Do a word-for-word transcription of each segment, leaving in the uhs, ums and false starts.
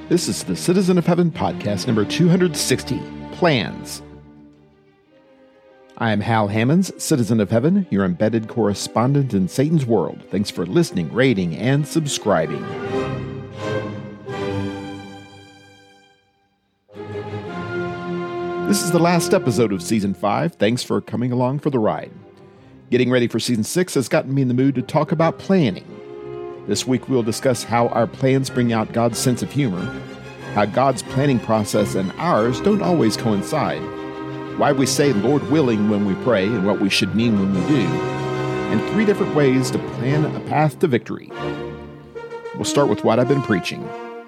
This is the Citizen of Heaven podcast number two hundred sixty, Plans. I am Hal Hammons, Citizen of Heaven, your embedded correspondent in Satan's world. Thanks for listening, rating, and subscribing. This is the last episode of Season five. Thanks for coming along for the ride. Getting ready for Season six has gotten me in the mood to talk about planning. This week we'll discuss how our plans bring out God's sense of humor, how God's planning process and ours don't always coincide, why we say Lord willing when we pray and what we should mean when we do, and three different ways to plan a path to victory. We'll start with what I've been preaching.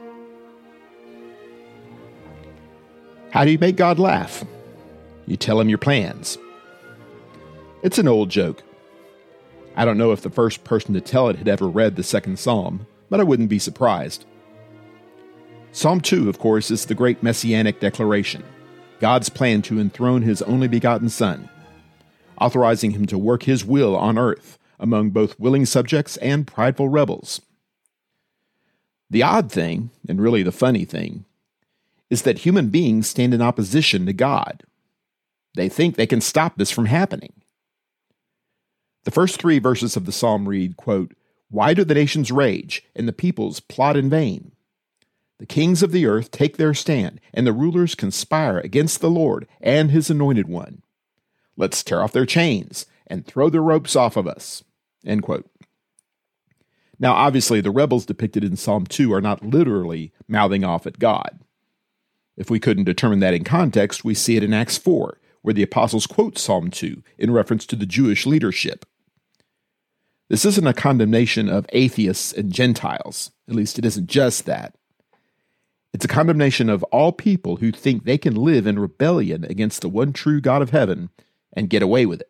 How do you make God laugh? You tell him your plans. It's an old joke. I don't know if the first person to tell it had ever read the second Psalm, but I wouldn't be surprised. Psalm two, of course, is the great messianic declaration, God's plan to enthrone his only begotten Son, authorizing him to work his will on earth among both willing subjects and prideful rebels. The odd thing, and really the funny thing, is that human beings stand in opposition to God. They think they can stop this from happening. The first three verses of the psalm read, quote, "Why do the nations rage, and the peoples plot in vain? The kings of the earth take their stand, and the rulers conspire against the Lord and his anointed one. Let's tear off their chains and throw their ropes off of us." End quote. Now, obviously, the rebels depicted in Psalm two are not literally mouthing off at God. If we couldn't determine that in context, we see it in Acts four, where the apostles quote Psalm two in reference to the Jewish leadership. This isn't a condemnation of atheists and Gentiles. At least it isn't just that. It's a condemnation of all people who think they can live in rebellion against the one true God of heaven and get away with it.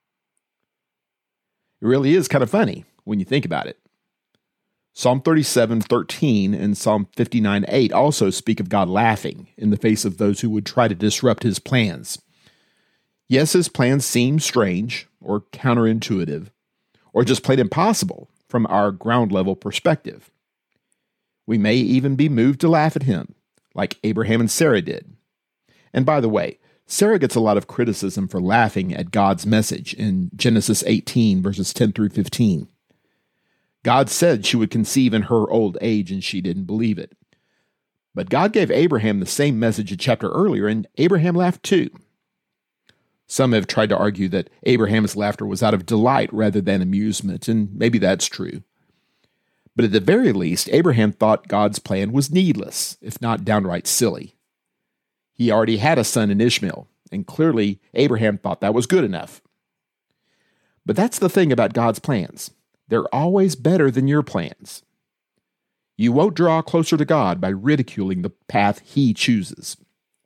It really is kind of funny when you think about it. Psalm thirty-seven thirteen and Psalm fifty-nine eight also speak of God laughing in the face of those who would try to disrupt his plans. Yes, his plans seem strange or counterintuitive, or just plain impossible from our ground-level perspective. We may even be moved to laugh at him, like Abraham and Sarah did. And by the way, Sarah gets a lot of criticism for laughing at God's message in Genesis eighteen, verses ten through fifteen. God said she would conceive in her old age, and she didn't believe it. But God gave Abraham the same message a chapter earlier, and Abraham laughed too. Some have tried to argue that Abraham's laughter was out of delight rather than amusement, and maybe that's true. But at the very least, Abraham thought God's plan was needless, if not downright silly. He already had a son in Ishmael, and clearly Abraham thought that was good enough. But that's the thing about God's plans. They're always better than your plans. You won't draw closer to God by ridiculing the path he chooses.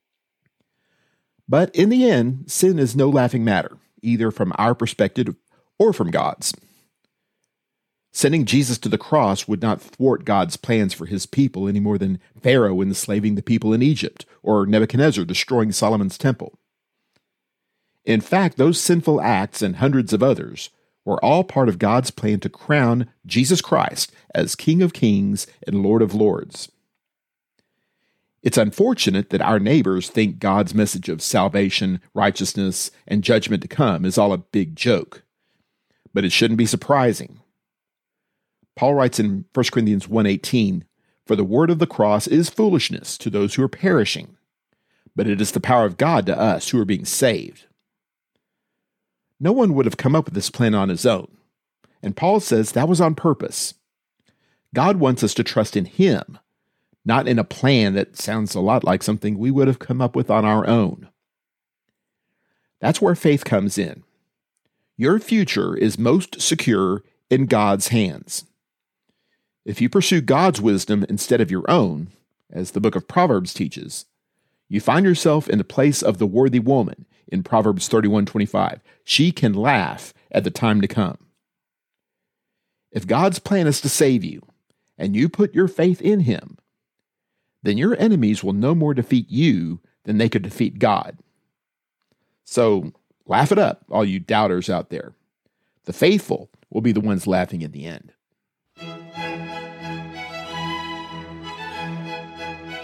But in the end, sin is no laughing matter, either from our perspective or from God's. Sending Jesus to the cross would not thwart God's plans for his people any more than Pharaoh enslaving the people in Egypt or Nebuchadnezzar destroying Solomon's temple. In fact, those sinful acts and hundreds of others were all part of God's plan to crown Jesus Christ as King of Kings and Lord of Lords. It's unfortunate that our neighbors think God's message of salvation, righteousness, and judgment to come is all a big joke. But it shouldn't be surprising. Paul writes in First Corinthians one eighteen, "For the word of the cross is foolishness to those who are perishing, but it is the power of God to us who are being saved." No one would have come up with this plan on his own, and Paul says that was on purpose. God wants us to trust in him, not in a plan that sounds a lot like something we would have come up with on our own. That's where faith comes in. Your future is most secure in God's hands. If you pursue God's wisdom instead of your own, as the book of Proverbs teaches, you find yourself in the place of the worthy woman in Proverbs thirty-one twenty-five. She can laugh at the time to come. If God's plan is to save you, and you put your faith in him, then your enemies will no more defeat you than they could defeat God. So laugh it up, all you doubters out there. The faithful will be the ones laughing in the end.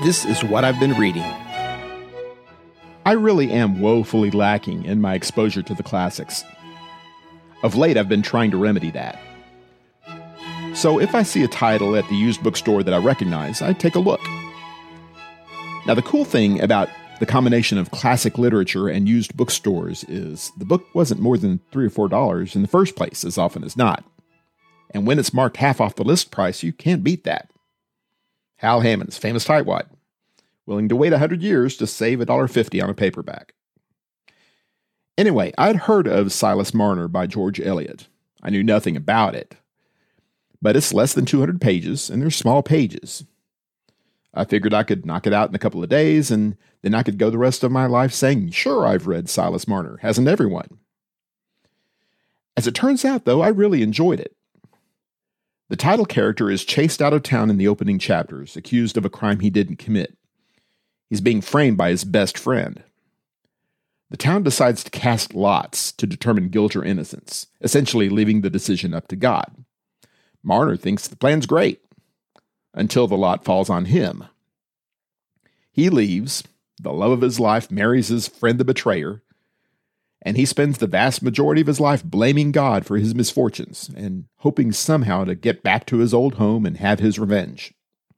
This is what I've been reading. I really am woefully lacking in my exposure to the classics. Of late, I've been trying to remedy that. So if I see a title at the used bookstore that I recognize, I take a look. Now, the cool thing about the combination of classic literature and used bookstores is the book wasn't more than three or four dollars in the first place, as often as not. And when it's marked half off the list price, you can't beat that. Hal Hammond's famous tightwad, willing to wait a hundred years to save one dollar fifty on a paperback. Anyway, I'd heard of Silas Marner by George Eliot. I knew nothing about it. But it's less than two hundred pages, and they're small pages. I figured I could knock it out in a couple of days, and then I could go the rest of my life saying, sure, I've read Silas Marner, hasn't everyone? As it turns out, though, I really enjoyed it. The title character is chased out of town in the opening chapters, accused of a crime he didn't commit. He's being framed by his best friend. The town decides to cast lots to determine guilt or innocence, essentially leaving the decision up to God. Marner thinks the plan's great, until the lot falls on him. He leaves, the love of his life marries his friend the betrayer, and he spends the vast majority of his life blaming God for his misfortunes and hoping somehow to get back to his old home and have his revenge.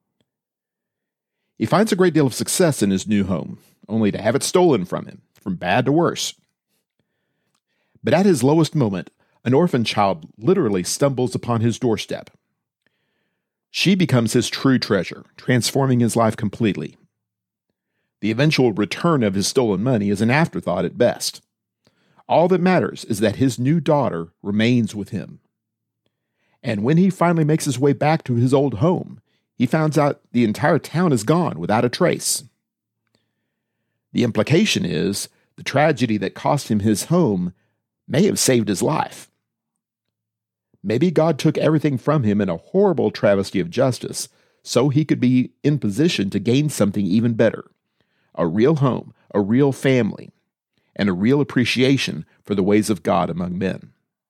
He finds a great deal of success in his new home, only to have it stolen from him, from bad to worse. But at his lowest moment, an orphan child literally stumbles upon his doorstep. She becomes his true treasure, transforming his life completely. The eventual return of his stolen money is an afterthought at best. All that matters is that his new daughter remains with him. And when he finally makes his way back to his old home, he finds out the entire town is gone without a trace. The implication is the tragedy that cost him his home may have saved his life. Maybe God took everything from him in a horrible travesty of justice so he could be in position to gain something even better, a real home, a real family, and a real appreciation for the ways of God among men.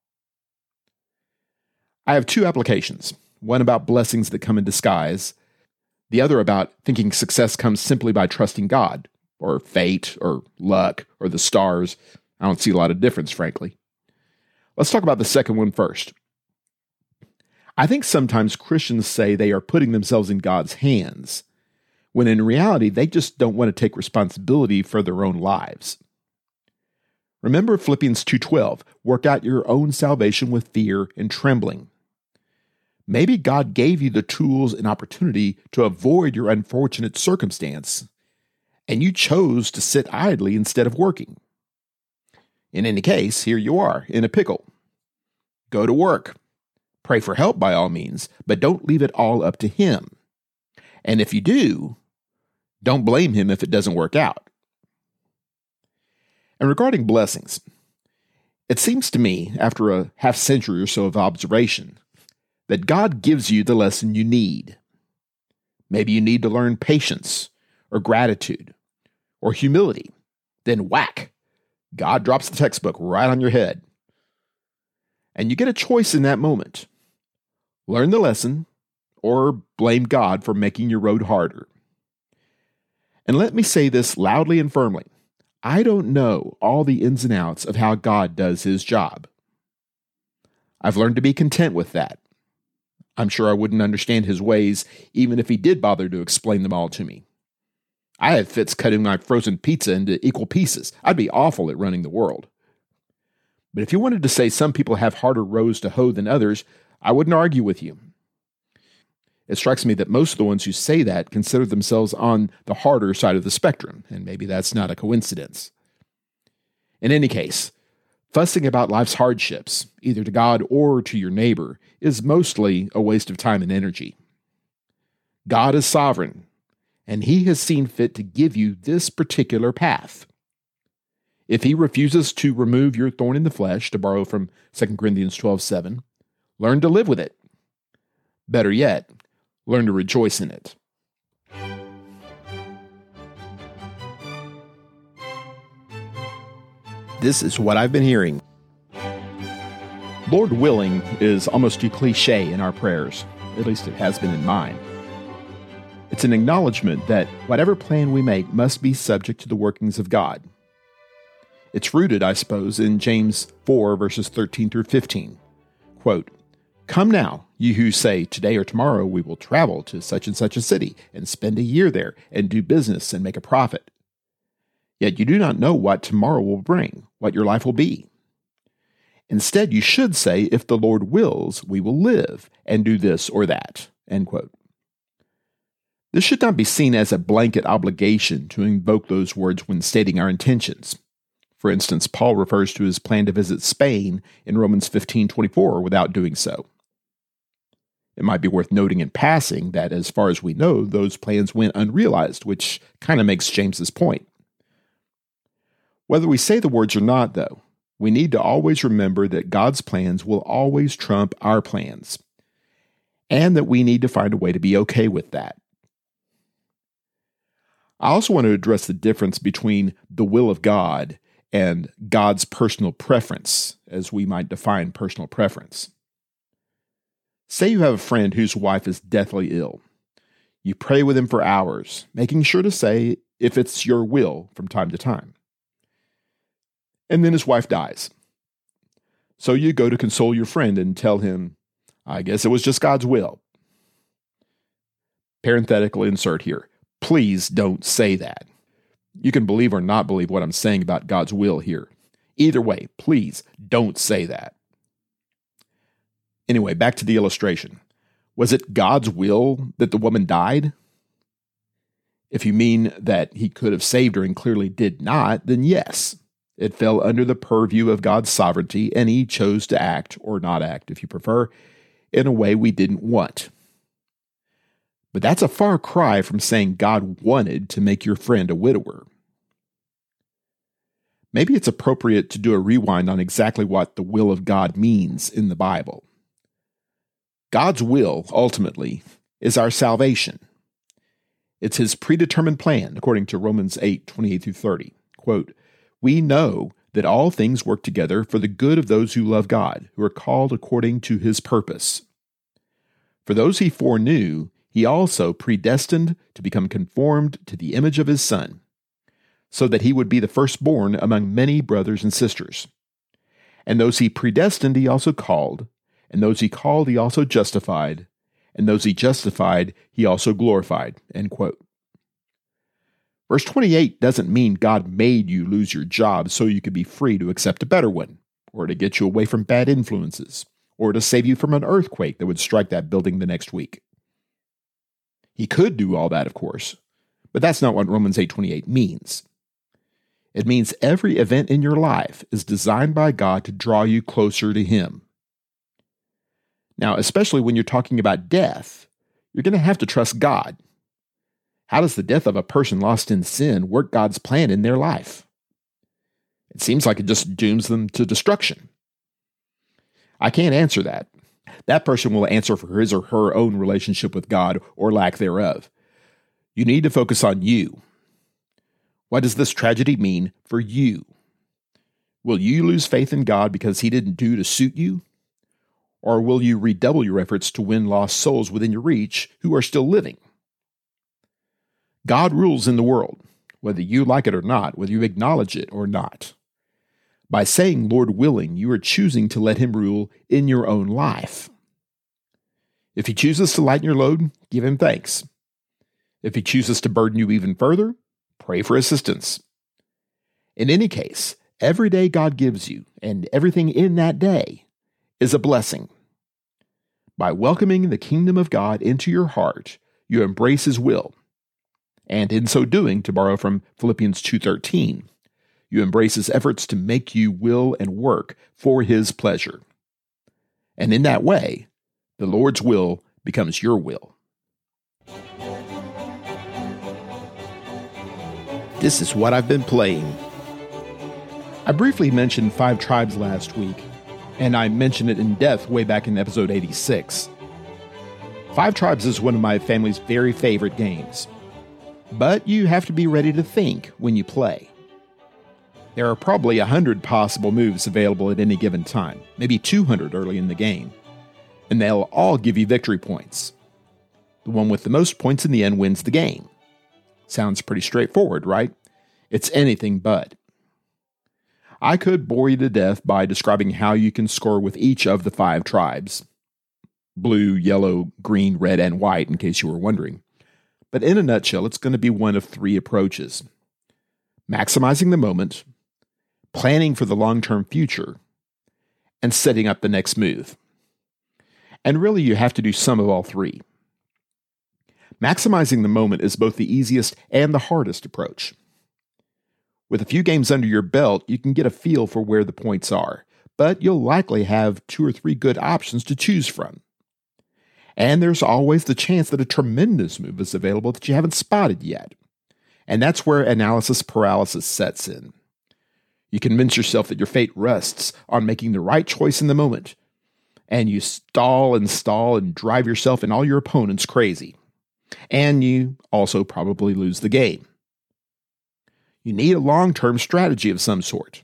I have two applications, one about blessings that come in disguise, the other about thinking success comes simply by trusting God, or fate, or luck, or the stars. I don't see a lot of difference, frankly. Let's talk about the second one first. I think sometimes Christians say they are putting themselves in God's hands, when in reality they just don't want to take responsibility for their own lives. Remember Philippians two twelve, work out your own salvation with fear and trembling. Maybe God gave you the tools and opportunity to avoid your unfortunate circumstance, and you chose to sit idly instead of working. In any case, here you are, in a pickle. Go to work. Pray for help by all means, but don't leave it all up to Him. And if you do, don't blame Him if it doesn't work out. And regarding blessings, it seems to me, after a half century or so of observation, that God gives you the lesson you need. Maybe you need to learn patience, or gratitude, or humility. Then whack, God drops the textbook right on your head. And you get a choice in that moment. Learn the lesson, or blame God for making your road harder. And let me say this loudly and firmly. I don't know all the ins and outs of how God does His job. I've learned to be content with that. I'm sure I wouldn't understand His ways even if He did bother to explain them all to me. I have fits cutting my frozen pizza into equal pieces. I'd be awful at running the world. But if you wanted to say some people have harder rows to hoe than others, I wouldn't argue with you. It strikes me that most of the ones who say that consider themselves on the harder side of the spectrum, and maybe that's not a coincidence. In any case, fussing about life's hardships, either to God or to your neighbor, is mostly a waste of time and energy. God is sovereign, and He has seen fit to give you this particular path. If He refuses to remove your thorn in the flesh, to borrow from Second Corinthians twelve seven, learn to live with it. Better yet, learn to rejoice in it. This is what I've been hearing. Lord willing is almost too cliche in our prayers. At least it has been in mine. It's an acknowledgement that whatever plan we make must be subject to the workings of God. It's rooted, I suppose, in James four, verses thirteen through fifteen. Quote, "Come now, you who say, today or tomorrow we will travel to such and such a city, and spend a year there, and do business and make a profit. Yet you do not know what tomorrow will bring, what your life will be. Instead, you should say, if the Lord wills, we will live, and do this or that." End quote. This should not be seen as a blanket obligation to invoke those words when stating our intentions. For instance, Paul refers to his plan to visit Spain in Romans fifteen twenty-four without doing so. It might be worth noting in passing that, as far as we know, those plans went unrealized, which kind of makes James's point. Whether we say the words or not, though, we need to always remember that God's plans will always trump our plans, and that we need to find a way to be okay with that. I also want to address the difference between the will of God and God's personal preference, as we might define personal preference. Say you have a friend whose wife is deathly ill. You pray with him for hours, making sure to say if it's your will from time to time. And then his wife dies. So you go to console your friend and tell him, "I guess it was just God's will." Parenthetical insert here. Please don't say that. You can believe or not believe what I'm saying about God's will here. Either way, please don't say that. Anyway, back to the illustration. Was it God's will that the woman died? If you mean that he could have saved her and clearly did not, then yes. It fell under the purview of God's sovereignty, and he chose to act, or not act if you prefer, in a way we didn't want. But that's a far cry from saying God wanted to make your friend a widower. Maybe it's appropriate to do a rewind on exactly what the will of God means in the Bible. God's will, ultimately, is our salvation. It's his predetermined plan, according to Romans eight, twenty-eight through thirty. Quote, "We know that all things work together for the good of those who love God, who are called according to his purpose. For those he foreknew, he also predestined to become conformed to the image of his Son, so that he would be the firstborn among many brothers and sisters. And those he predestined, he also called, and those he called, he also justified, and those he justified, he also glorified." End quote. Verse twenty-eight doesn't mean God made you lose your job so you could be free to accept a better one, or to get you away from bad influences, or to save you from an earthquake that would strike that building the next week. He could do all that, of course, but that's not what Romans eight twenty-eight means. It means every event in your life is designed by God to draw you closer to him. Now, especially when you're talking about death, you're going to have to trust God. How does the death of a person lost in sin work God's plan in their life? It seems like it just dooms them to destruction. I can't answer that. That person will answer for his or her own relationship with God or lack thereof. You need to focus on you. What does this tragedy mean for you? Will you lose faith in God because he didn't do to suit you? Or will you redouble your efforts to win lost souls within your reach who are still living? God rules in the world, whether you like it or not, whether you acknowledge it or not. By saying, "Lord willing," you are choosing to let him rule in your own life. If he chooses to lighten your load, give him thanks. If he chooses to burden you even further, pray for assistance. In any case, every day God gives you, and everything in that day, is a blessing. By welcoming the kingdom of God into your heart, you embrace his will. And in so doing, to borrow from Philippians two thirteen, you embrace his efforts to make you will and work for his pleasure. And in that way, the Lord's will becomes your will. This is what I've been playing. I briefly mentioned Five Tribes last week, and I mentioned it in depth way back in episode eighty-six. Five Tribes is one of my family's very favorite games. But you have to be ready to think when you play. There are probably one hundred possible moves available at any given time, maybe two hundred early in the game, and they'll all give you victory points. The one with the most points in the end wins the game. Sounds pretty straightforward, right? It's anything but. I could bore you to death by describing how you can score with each of the five tribes. Blue, yellow, green, red, and white, in case you were wondering. But in a nutshell, it's going to be one of three approaches. Maximizing the moment, planning for the long-term future, and setting up the next move. And really, you have to do some of all three. Maximizing the moment is both the easiest and the hardest approach. With a few games under your belt, you can get a feel for where the points are, but you'll likely have two or three good options to choose from. And there's always the chance that a tremendous move is available that you haven't spotted yet. And that's where analysis paralysis sets in. You convince yourself that your fate rests on making the right choice in the moment, and you stall and stall and drive yourself and all your opponents crazy. And you also probably lose the game. You need a long-term strategy of some sort.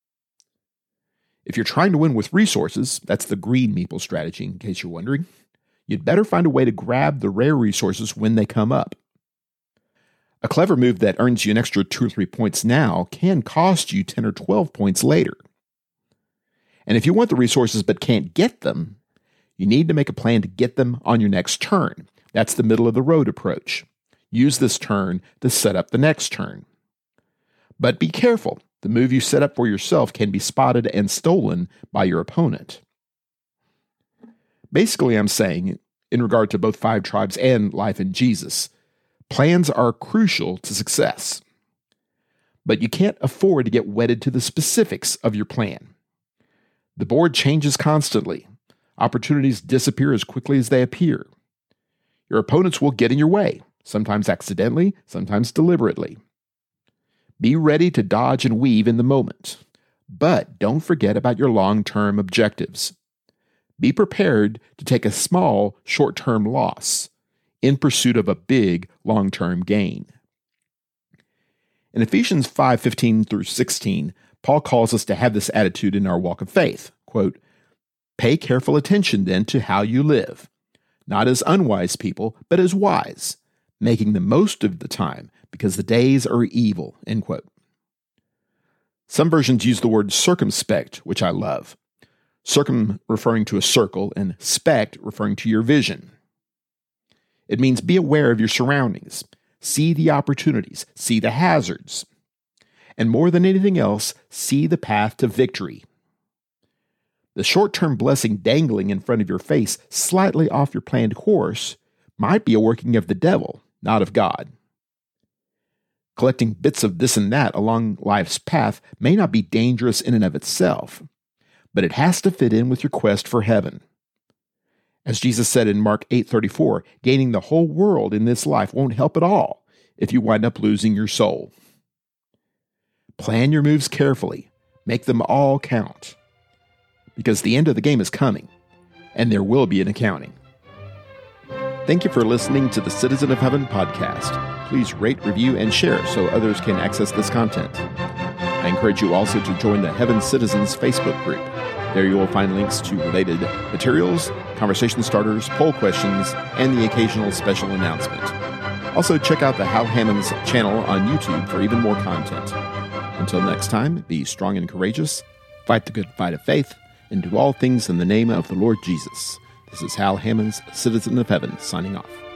If you're trying to win with resources, that's the green meeple strategy in case you're wondering, you'd better find a way to grab the rare resources when they come up. A clever move that earns you an extra two or three points now can cost you ten or twelve points later. And if you want the resources but can't get them, you need to make a plan to get them on your next turn. That's the middle of the road approach. Use this turn to set up the next turn. But be careful. The move you set up for yourself can be spotted and stolen by your opponent. Basically, I'm saying, in regard to both Five Tribes and Life in Jesus, plans are crucial to success. But you can't afford to get wedded to the specifics of your plan. The board changes constantly. Opportunities disappear as quickly as they appear. Your opponents will get in your way, sometimes accidentally, sometimes deliberately. Be ready to dodge and weave in the moment, but don't forget about your long-term objectives. Be prepared to take a small, short-term loss in pursuit of a big, long-term gain. In Ephesians five fifteen through sixteen, Paul calls us to have this attitude in our walk of faith. Quote, "Pay careful attention then to how you live, not as unwise people, but as wise, making the most of the time, because the days are evil." End quote. Some versions use the word circumspect, which I love. Circum referring to a circle, and spect referring to your vision. It means be aware of your surroundings, see the opportunities, see the hazards, and more than anything else, see the path to victory. The short-term blessing dangling in front of your face, slightly off your planned course, might be a working of the devil, not of God. Collecting bits of this and that along life's path may not be dangerous in and of itself, but it has to fit in with your quest for heaven. As Jesus said in Mark eight thirty-four, gaining the whole world in this life won't help at all if you wind up losing your soul. Plan your moves carefully. Make them all count. Because the end of the game is coming, and there will be an accounting. Thank you for listening to the Citizen of Heaven podcast. Please rate, review, and share so others can access this content. I encourage you also to join the Heaven Citizens Facebook group. There you will find links to related materials, conversation starters, poll questions, and the occasional special announcement. Also, check out the Hal Hammons channel on YouTube for even more content. Until next time, be strong and courageous, fight the good fight of faith, and do all things in the name of the Lord Jesus. This is Hal Hammons, Citizen of Heaven, signing off.